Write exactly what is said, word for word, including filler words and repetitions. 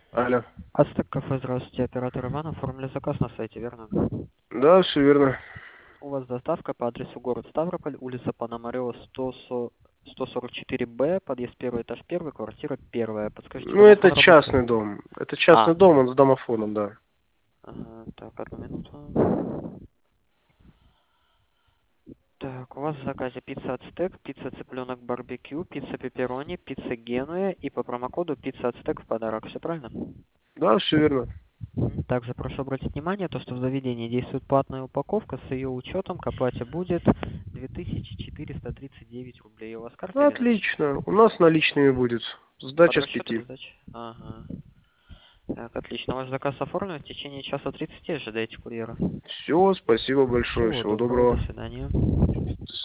Алло. Ацтек кафе, здравствуйте, оператор Иван, оформили заказ на сайте, верно? Да, все верно. У вас доставка по адресу город Ставрополь, улица Пономарева, сто сорок четыре Б, подъезд первый, этаж первый, квартира первая. Подскажите, Ну, это домофон частный работает? дом. Это А, частный дом, он с домофоном, да. ага, так, одну минуту. Так, у вас в заказе пицца Ацтек, пицца цыпленок барбекю, пицца пепперони, пицца Генуя и по промокоду пицца Ацтек в подарок. Все правильно? Да, все верно. Мгм. Также прошу обратить внимание, то, что в заведении действует платная упаковка, с ее учетом к оплате будет две тысячи четыреста тридцать девять рублей. У вас карта или наличные? Отлично. У нас наличными будет. Под Сдача с расчет или пяти. сдача? Ага. Так, отлично. Ваш заказ оформлен в течение часа тридцати, ожидайте курьера. Все, спасибо большое. Всего Всего доброго, до доброго. свидания.